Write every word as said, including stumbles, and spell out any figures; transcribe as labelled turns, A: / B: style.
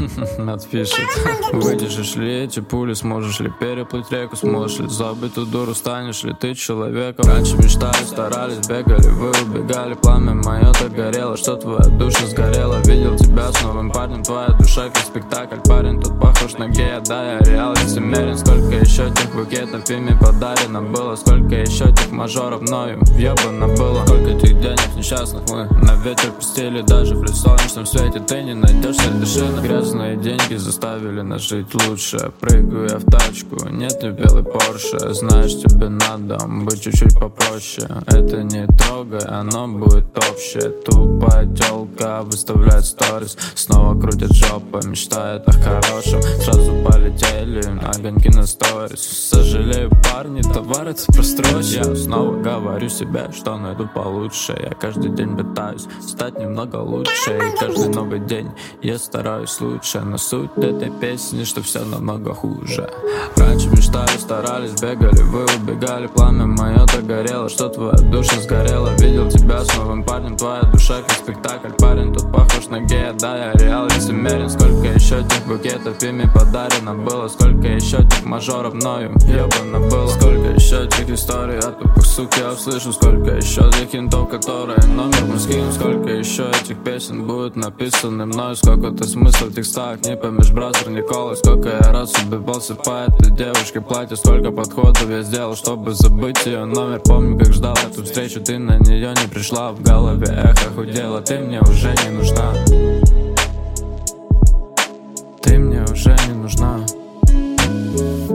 A: Отпишет. Выдержишь ли эти пули, сможешь ли переплыть реку, сможешь ли забыть ту дуру, станешь ли ты человеком. Раньше мечтали, старались, бегали, вы убегали, пламя мое так горело, что твоя душа сгорела. Видел тебя с новым парнем, твоя душа как спектакль, парень тут похож на гея, да, я реал лицемерен. Сколько еще тех букетов ими подарено было, сколько еще тех мажоров мною въебано было. Сколько тех денег несчастных мы на ветер пустили, даже при солнечном свете ты не найдешь вершины. Грязные деньги заставили нас жить лучше. Прыгаю я в тачку, нет ли белый Порше. Знаешь, тебе надо быть чуть-чуть попроще. Это не трогай, оно будет общее. Тупая тёлка выставляет сторис, снова крутит жопы, мечтает о хорошем. Сразу полетели огоньки на сторис. Сожалею, парни, товар это прострочь. Я снова говорю себе, что найду получше. Я каждый день пытаюсь стать немного лучше, и каждый новый день я стараюсь лучше. Но суть этой песни, что все намного хуже. Раньше мечтали, старались, бегали, вы убегали, пламя мое так горело, что твоя душа сгорела. Видел тебя с новым парнем, твоя душа как спектакль, парень тут похож на гея, да, я реал лицемерен. Сколько еще тех букетов ими подарено было, сколько еще тех мажоров мною ебано было. Сколько еще тех историй от тупых сук я услышу, сколько еще тех хинтов, которые номер мы скинем. Сколько еще этих песен будут написаны мною, сколько-то смысла в текстах, не поймешь, бразер Николай. Сколько я раз убивался по этой девушке платье, сколько подходов я сделал, чтобы забыть ее номер. Помню, как ждал эту встречу, ты на нее не пришла, в голове эхо худела, ты мне уже не нужна. Ты мне уже не нужна.